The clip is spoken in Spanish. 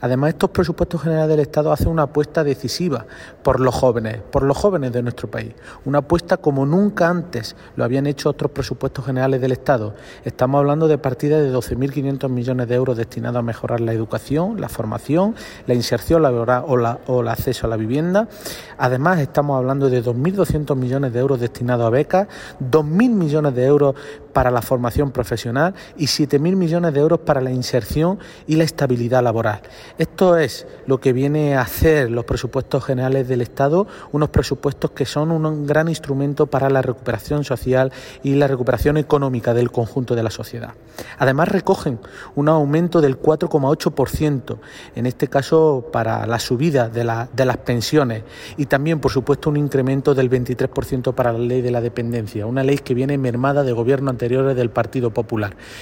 Además, estos presupuestos generales del Estado hacen una apuesta decisiva por los jóvenes de nuestro país. Una apuesta como nunca antes lo habían hecho otros presupuestos generales del Estado. Estamos hablando de partidas de 12.500 millones de euros destinados a mejorar la educación, la formación, la inserción laboral o el acceso a la vivienda. Además, estamos hablando de 2.200 millones de euros destinados a becas, 2.000 millones de euros para la formación profesional y 7.000 millones de euros para la inserción y la estabilidad laboral. Esto es lo que viene a hacer los presupuestos generales del Estado, unos presupuestos que son un gran instrumento para la recuperación social y la recuperación económica del conjunto de la sociedad. Además, recogen un aumento del 4,8%, en este caso para la subida de las pensiones, y también, por supuesto, un incremento del 23% para la ley de la dependencia, una ley que viene mermada de gobiernos anteriores del Partido Popular.